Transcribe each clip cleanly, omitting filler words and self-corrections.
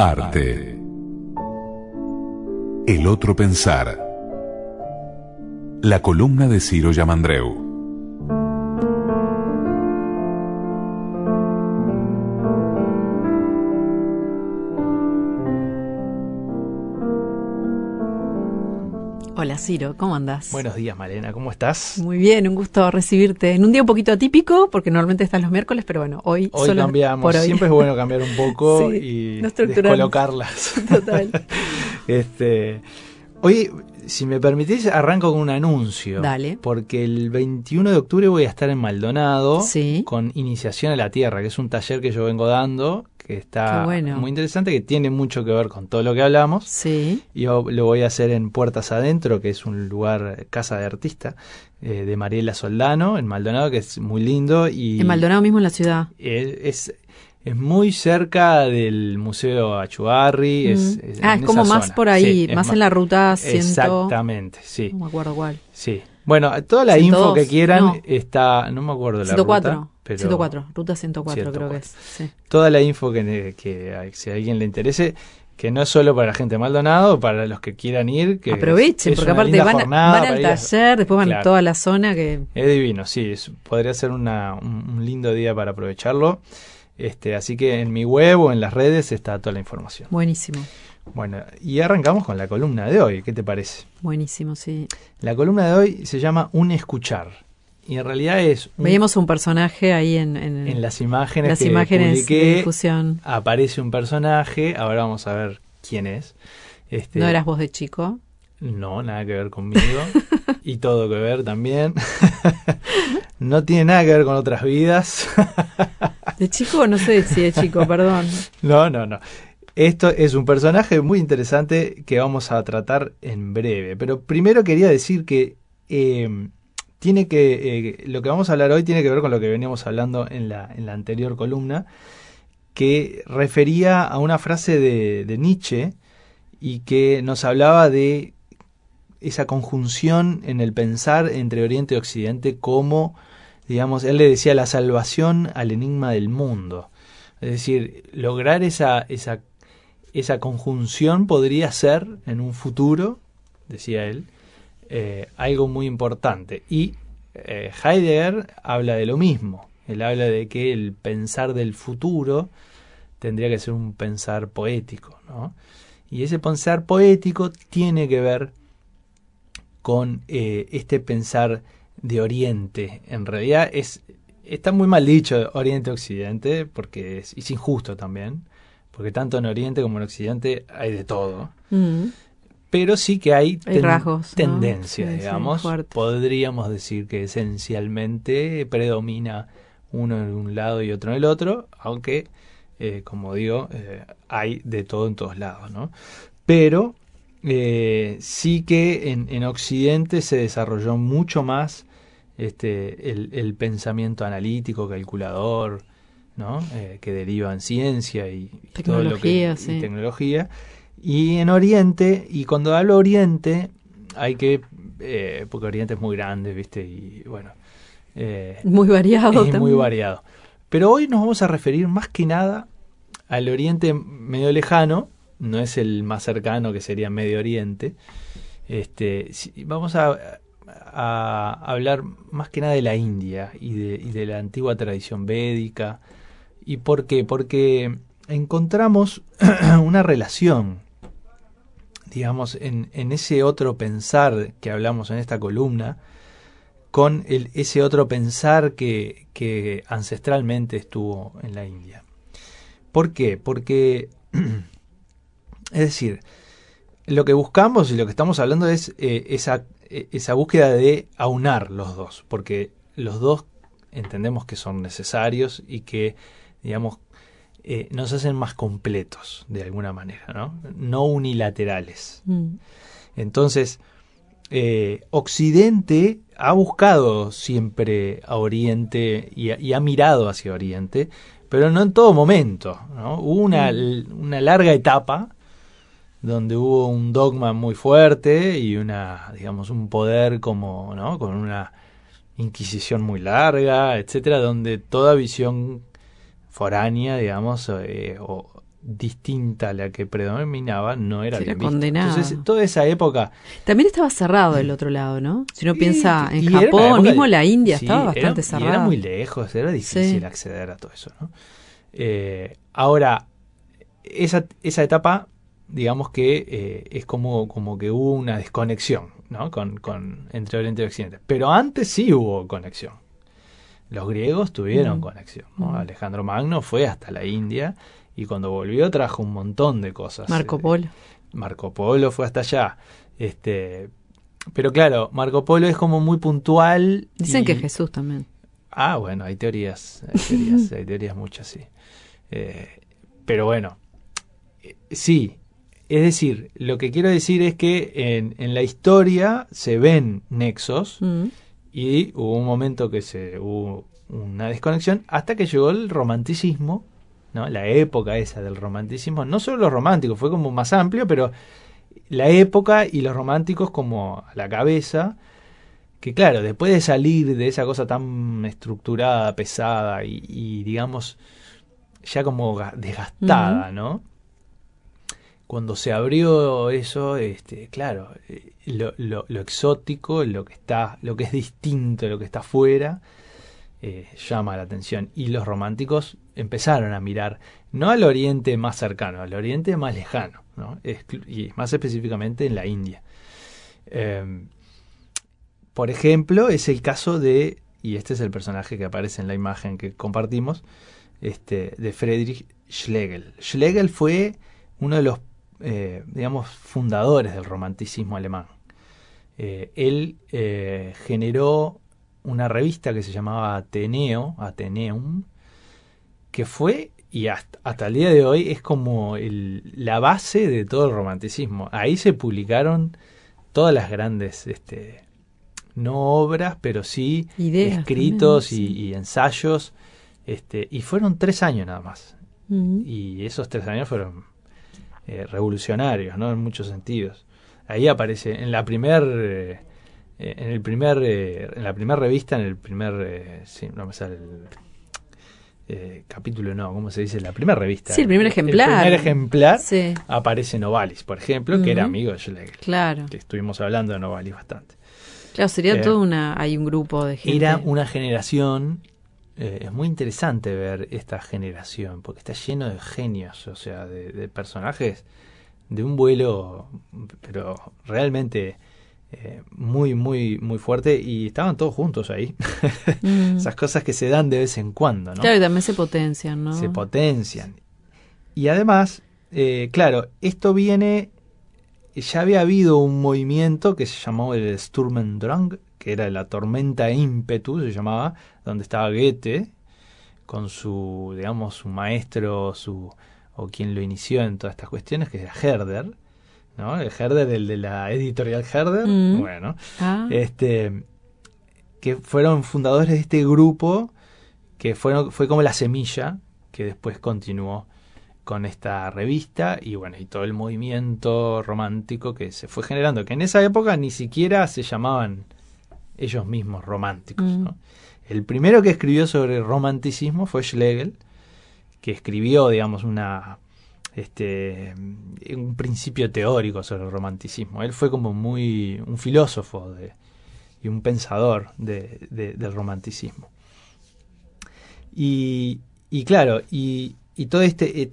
Arte. El otro pensar. La columna de Ciro Yamandreu. Hola Ciro, ¿cómo andás? Buenos días, Malena, ¿cómo estás? Muy bien, un gusto recibirte en un día un poquito atípico, porque normalmente estás los miércoles, pero bueno, hoy solo cambiamos, por hoy. Siempre es bueno cambiar un poco Sí, y no estructurarnos. descolocarlas. Total. Hoy, si me permitís, arranco con un anuncio. Dale. Porque el 21 de octubre voy a estar en Maldonado Sí. con Iniciación a la Tierra, que es un taller que yo vengo dando, que está Qué bueno. muy interesante, que tiene mucho que ver con todo lo que hablamos. Sí. Yo lo voy a hacer en Puertas Adentro, que es un lugar, casa de artista, de Mariela Soldano, en Maldonado, que es muy lindo. Y En Maldonado mismo en la ciudad. es muy cerca del Museo Achuarri. Es en como esa más zona. por ahí, Sí, más en la ruta 100. Exactamente, sí. No me acuerdo cuál. Sí. Bueno, toda la 102, info que quieran no. está, no me acuerdo la 104. ruta, pero 104, ruta 104 creo que 104. es. Sí. Toda la info que si a alguien le interese, que no es solo para la gente de Maldonado, para los que quieran ir, que aprovechen, es porque una aparte linda van jornada al para ir a- taller, después van a Claro. toda la zona que... Es divino, sí, podría ser un lindo día para aprovecharlo. Así que en mi web o en las redes está toda la información. Buenísimo, Bueno, y arrancamos con la columna de hoy, ¿qué te parece? buenísimo, sí. La columna de hoy se llama Un Escuchar, y en realidad es Veíamos un personaje ahí en las imágenes las que imágenes de publiqué, difusión. aparece un personaje, ahora vamos a ver quién es. ¿No eras vos de chico? No, nada que ver conmigo. Y todo que ver también. No tiene nada que ver con otras vidas. ¿De chico? No sé si de chico, perdón. No. Esto es un personaje muy interesante que vamos a tratar en breve. Pero primero quería decir que lo que vamos a hablar hoy tiene que ver con lo que veníamos hablando en la anterior columna, que refería a una frase de Nietzsche y que nos hablaba de esa conjunción en el pensar entre Oriente y Occidente como, digamos, él le decía la salvación al enigma del mundo. Es decir, lograr esa conjunción podría ser en un futuro, decía él, algo muy importante. Y Heidegger habla de lo mismo. Él habla de que el pensar del futuro tendría que ser un pensar poético, ¿no? Y ese pensar poético tiene que ver con este pensar de Oriente. En realidad está muy mal dicho Oriente-Occidente, porque es injusto también, porque tanto en Oriente como en Occidente hay de todo. Pero sí que hay rasgos, ¿no? tendencias, Sí, digamos. sí, fuertes. Podríamos decir que esencialmente predomina uno en un lado y otro en el otro, aunque, como digo, hay de todo en todos lados, ¿no? Pero sí que en Occidente se desarrolló mucho más el pensamiento analítico, calculador, ¿no? Que deriva en ciencia y todo lo que sí. y tecnología. Y en Oriente, y cuando hablo Oriente, hay que porque Oriente es muy grande, ¿viste? Y bueno, Muy variado es también. muy variado. Pero hoy nos vamos a referir más que nada al Oriente medio lejano. No es el más cercano, que sería Medio Oriente. Vamos a hablar más que nada de la India y de la antigua tradición védica. ¿Y por qué? Porque encontramos una relación, digamos, en ese otro pensar que hablamos en esta columna, con ese otro pensar que ancestralmente estuvo en la India. ¿Por qué? Porque es decir, lo que buscamos y lo que estamos hablando es esa búsqueda de aunar los dos, porque los dos entendemos que son necesarios y que, digamos, nos hacen más completos de alguna manera, ¿no? No unilaterales. Entonces, Occidente ha buscado siempre a Oriente y ha mirado hacia Oriente, pero no en todo momento, ¿no? Hubo una larga etapa donde hubo un dogma muy fuerte y digamos, un poder como, ¿no? Con una inquisición muy larga, etcétera, donde toda visión foránea, digamos, o distinta a la que predominaba no era Se bien era vista. condenada. Entonces, toda esa época... También estaba cerrado el otro lado, ¿no? Si uno piensa en y era una Japón, época mismo la India sí, estaba bastante y cerrada. era muy lejos, era difícil Sí. acceder a todo eso, ¿no? Ahora, esa etapa, digamos que es como que hubo una desconexión, ¿no? Entre Oriente y Occidente. Pero antes sí hubo conexión. Los griegos tuvieron conexión, ¿no? Alejandro Magno fue hasta la India y cuando volvió trajo un montón de cosas. Marco Polo. Marco Polo fue hasta allá. Pero claro, Marco Polo es como muy puntual. Dicen que Jesús también. Ah, bueno, hay teorías hay teorías muchas, sí. Pero bueno, sí. Es decir, lo que quiero decir es que en la historia se ven nexos y hubo un momento que hubo una desconexión hasta que llegó el romanticismo, ¿no? La época esa del romanticismo, no solo los románticos, fue como más amplio, pero la época y los románticos como a la cabeza, que claro, después de salir de esa cosa tan estructurada, pesada y digamos ya como desgastada, ¿no? Cuando se abrió eso, claro, lo exótico, lo que es distinto, lo que está afuera, llama la atención. Y los románticos empezaron a mirar no al Oriente más cercano, al Oriente más lejano, ¿no? Y más específicamente en la India. Por ejemplo, es el caso y este es el personaje que aparece en la imagen que compartimos, de Friedrich Schlegel. Schlegel fue uno de los digamos, fundadores del romanticismo alemán. Él generó una revista que se llamaba Atheneum, que fue, y hasta el día de hoy, es como la base de todo el romanticismo. Ahí se publicaron todas las grandes, no obras, pero sí ideas, escritos también, y ensayos, y fueron 3 años nada más. Y esos 3 años fueron revolucionarios, ¿no? En muchos sentidos. Ahí aparece en la primera revista, en el primer sí, no me sale el capítulo, no, ¿cómo se dice? La primera revista. Sí, el primer ejemplar. El primer ejemplar sí. aparece Novalis, por ejemplo, que era amigo de Schlegel. Claro. Que estuvimos hablando de Novalis bastante. Claro, sería hay un grupo de gente. Era una generación. Es muy interesante ver esta generación, porque está lleno de genios, o sea, de personajes de un vuelo, pero realmente muy, muy, muy fuerte, y estaban todos juntos ahí. Esas cosas que se dan de vez en cuando, ¿no? Claro, y también se potencian, ¿no? Se potencian. Y además, claro, esto viene, ya había habido un movimiento que se llamó el Sturmendrang, que era la tormenta ímpetu, se llamaba, donde estaba Goethe, con su, digamos, su maestro, o quien lo inició en todas estas cuestiones, que era Herder, ¿no? El Herder, el de la editorial Herder, bueno, que fueron fundadores de este grupo, que fue como la semilla, que después continuó con esta revista, y bueno, y todo el movimiento romántico que se fue generando, que en esa época ni siquiera se llamaban ellos mismos románticos, ¿no? El primero que escribió sobre romanticismo fue Schlegel, que escribió, digamos, un principio teórico sobre el romanticismo. Él fue como un filósofo y un pensador del romanticismo. Y claro, y toda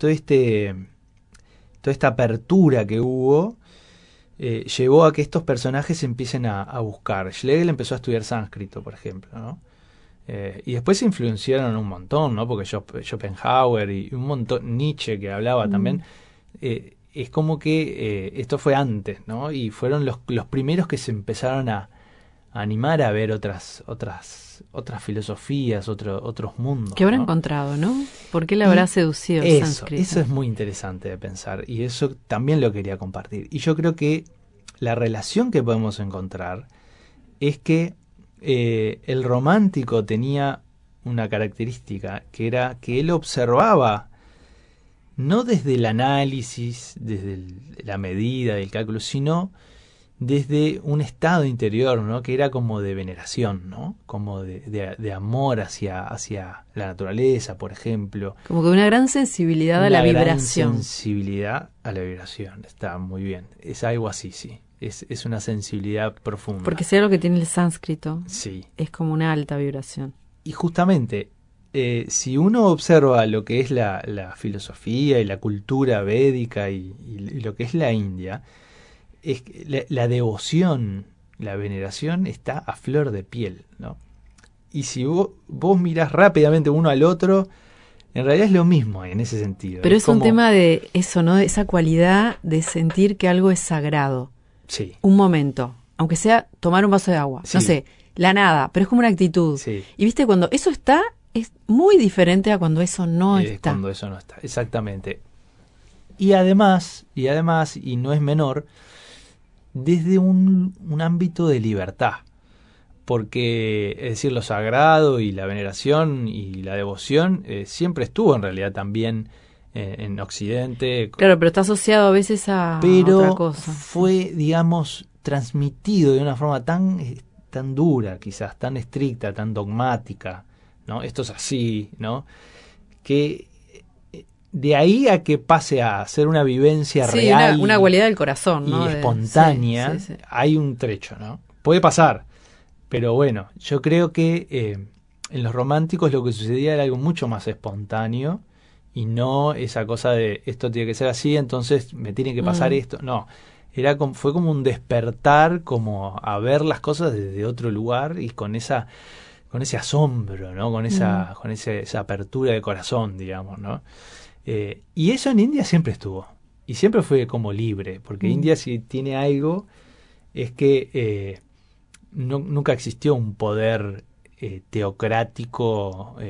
esta apertura que hubo llevó a que estos personajes empiecen a buscar. Schlegel empezó a estudiar sánscrito, por ejemplo, ¿no? Y después se influenciaron un montón, ¿no? Porque Schopenhauer y un montón, Nietzsche, que hablaba también, es como que esto fue antes, ¿no? Y fueron los primeros que se empezaron a animar a ver otras filosofías, otros mundos. ¿Qué habrá ¿no? encontrado, no? ¿Por qué le habrá seducido el sánscrito? Eso es muy interesante de pensar, y eso también lo quería compartir. Y yo creo que la relación que podemos encontrar es que el romántico tenía una característica, que era que él observaba, no desde el análisis, desde la medida, el cálculo, sino desde un estado interior, ¿no? Que era como de veneración, ¿no? Como de amor hacia la naturaleza, por ejemplo. Como que una gran sensibilidad a la vibración. Gran sensibilidad a la vibración, está muy bien. Es algo así, sí. Es una sensibilidad profunda. Porque sea lo que tiene el sánscrito. Sí. Es como una alta vibración. Y justamente, si uno observa lo que es la filosofía y la cultura védica y lo que es la India, es que la devoción, la veneración está a flor de piel, ¿no? Y si vos mirás rápidamente uno al otro, en realidad es lo mismo en ese sentido. Pero es un tema de eso, ¿no? De esa cualidad de sentir que algo es sagrado. Sí. Un momento, aunque sea tomar un vaso de agua, Sí. no sé, la nada, pero es como una actitud. Sí. Y viste, cuando eso está, es muy diferente a cuando eso no está. Cuando eso no está, exactamente. Y además, y no es menor, desde un ámbito de libertad. Porque, es decir, lo sagrado y la veneración y la devoción siempre estuvo en realidad también en Occidente. Claro, pero está asociado a veces a otra cosa. Pero fue, digamos, transmitido de una forma tan dura, quizás, tan estricta, tan dogmática, ¿no? Esto es así, ¿no? Que de ahí a que pase a ser una vivencia real. Una cualidad del corazón, ¿no? Y espontánea, sí. hay un trecho, ¿no? Puede pasar, pero bueno, yo creo que en los románticos lo que sucedía era algo mucho más espontáneo y no esa cosa de esto tiene que ser así, entonces me tiene que pasar esto. No, fue como un despertar, como a ver las cosas desde otro lugar y con ese asombro, ¿no? Con esa apertura de corazón, digamos, ¿no? Y eso en India siempre estuvo y siempre fue como libre, porque India, si tiene algo, es que nunca existió un poder teocrático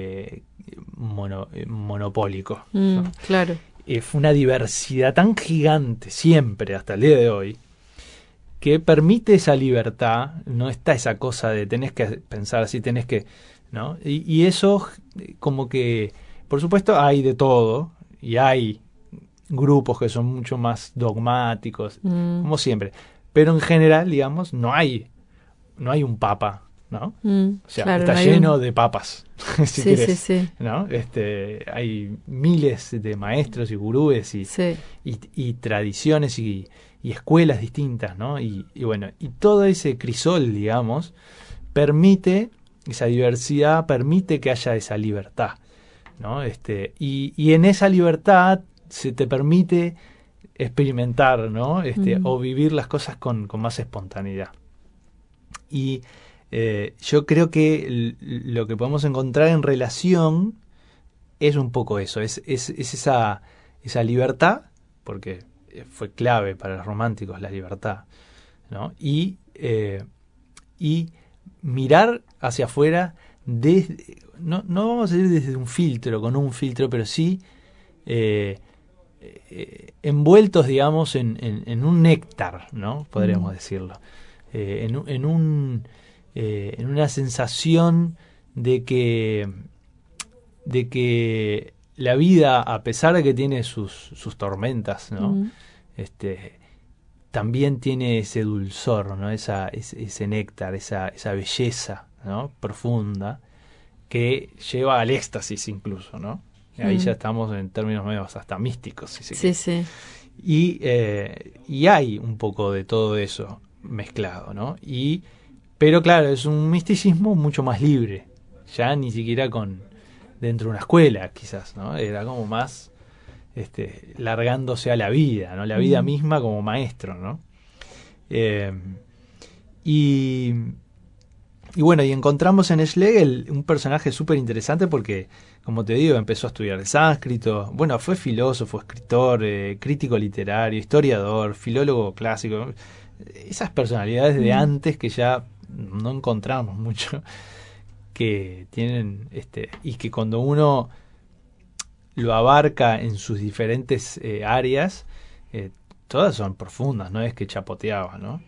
monopólico, ¿no? Claro. Fue una diversidad tan gigante siempre, hasta el día de hoy, que permite esa libertad. No está esa cosa de tenés que pensar así, tenés que, ¿no? Y eso, como que, por supuesto, hay de todo, y hay grupos que son mucho más dogmáticos, como siempre. Pero en general, digamos, no hay un papa, ¿no? O sea, claro, está no lleno de papas, si sí, querés, sí. ¿no? Hay miles de maestros y gurúes y tradiciones y escuelas distintas, ¿no? Y bueno, y todo ese crisol, digamos, permite, esa diversidad permite que haya esa libertad, ¿no? Y en esa libertad se te permite experimentar, ¿no? O vivir las cosas con más espontaneidad. Y yo creo que lo que podemos encontrar en relación es un poco eso, es esa libertad, porque fue clave para los románticos la libertad, ¿no? Y mirar hacia afuera desde, no vamos a ir desde un filtro, con un filtro, pero sí envueltos, digamos, en un néctar, ¿no? Podríamos decirlo. En una sensación de que la vida, a pesar de que tiene sus tormentas, ¿no? También tiene ese dulzor, ¿no? Ese néctar, esa belleza, ¿no? Profunda, que lleva al éxtasis incluso, ¿no? Y ahí ya estamos en términos medios hasta místicos, si se quiere. Sí. Y hay un poco de todo eso mezclado, ¿no? Pero claro, es un misticismo mucho más libre, ya ni siquiera dentro de una escuela, quizás, ¿no? Era como más largándose a la vida, ¿no? La vida misma como maestro, ¿no? Y bueno, y encontramos en Schlegel un personaje súper interesante porque, como te digo, empezó a estudiar el sánscrito. Bueno, fue filósofo, escritor, crítico literario, historiador, filólogo clásico. Esas personalidades de antes que ya no encontramos mucho, que tienen y que cuando uno lo abarca en sus diferentes áreas, todas son profundas, no es que chapoteaba, ¿no?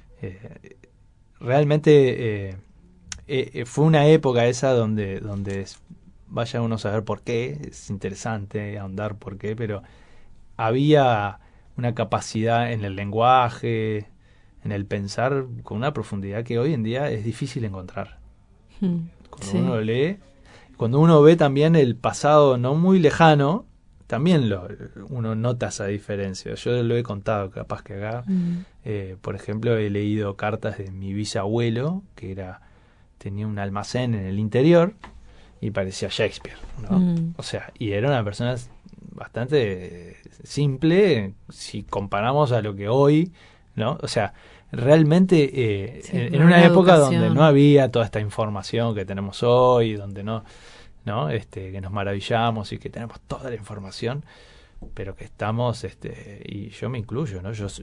Realmente fue una época esa donde vaya uno a saber por qué, es interesante ahondar por qué, pero había una capacidad en el lenguaje, en el pensar con una profundidad que hoy en día es difícil encontrar. Cuando uno lo lee, cuando uno ve también el pasado no muy lejano, también uno nota esa diferencia. Yo lo he contado capaz que acá. Por ejemplo, he leído cartas de mi bisabuelo, que tenía un almacén en el interior y parecía Shakespeare, ¿no? O sea, y era una persona bastante simple si comparamos a lo que hoy, ¿no? O sea, realmente en una época donde no había toda esta información que tenemos hoy, donde no que nos maravillamos y que tenemos toda la información, pero que estamos, y yo me incluyo, ¿no? Yo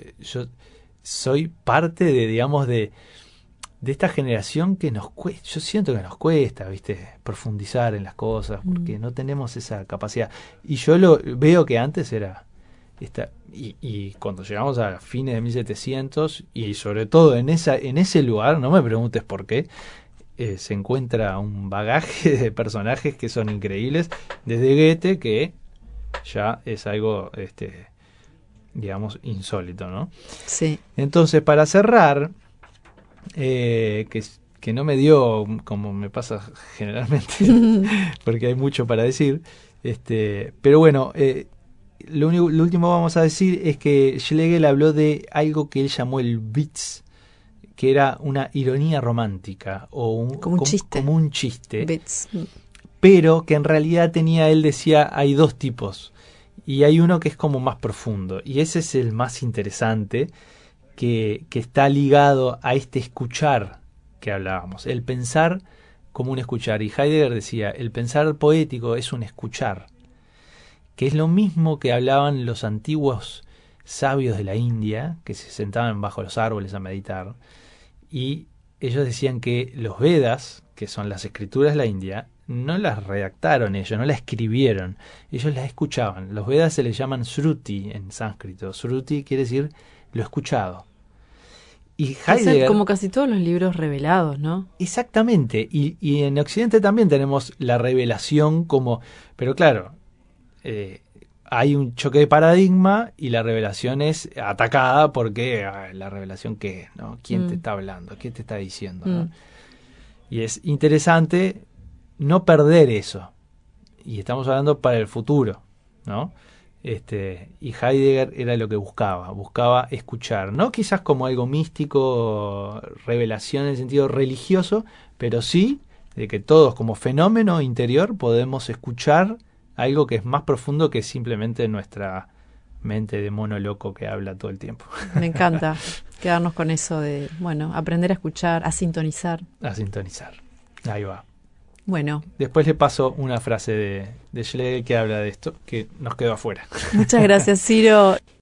soy parte de, digamos, de esta generación que nos cuesta, yo siento que nos cuesta, ¿viste? Profundizar en las cosas, porque no tenemos esa capacidad. Y yo lo veo que antes era y cuando llegamos a fines de 1700, y sobre todo en ese lugar, no me preguntes por qué, se encuentra un bagaje de personajes que son increíbles, desde Goethe, que ya es algo, digamos, insólito, ¿no? Sí. Entonces, para cerrar, que no me dio, como me pasa generalmente, porque hay mucho para decir, pero bueno, lo último que vamos a decir es que Schlegel habló de algo que él llamó el Witz, que era una ironía romántica o como un chiste, Bits. pero que en realidad él decía, hay dos tipos y hay uno que es como más profundo, y ese es el más interesante, que está ligado a este escuchar que hablábamos, el pensar como un escuchar. Y Heidegger decía, el pensar poético es un escuchar, que es lo mismo que hablaban los antiguos sabios de la India, que se sentaban bajo los árboles a meditar. Y ellos decían que los Vedas, que son las escrituras de la India, no las redactaron ellos, no las escribieron, ellos las escuchaban. Los Vedas se les llaman Shruti en sánscrito. Shruti quiere decir lo escuchado. Y Heidegger, como casi todos los libros revelados, ¿no? Exactamente. Y en Occidente también tenemos la revelación como... Pero claro, hay un choque de paradigma y la revelación es atacada porque la revelación ¿qué? ¿No? ¿Quién te está hablando? ¿Qué te está diciendo? ¿No? Y es interesante no perder eso. Y estamos hablando para el futuro, ¿no? Y Heidegger era lo que buscaba escuchar, no quizás como algo místico, revelación en el sentido religioso, pero sí de que todos como fenómeno interior podemos escuchar algo que es más profundo que simplemente nuestra mente de mono loco que habla todo el tiempo. Me encanta quedarnos con eso de, aprender a escuchar, a sintonizar. Ahí va. Bueno. Después le paso una frase de Schlegel que habla de esto, que nos quedó afuera. Muchas gracias, Ciro.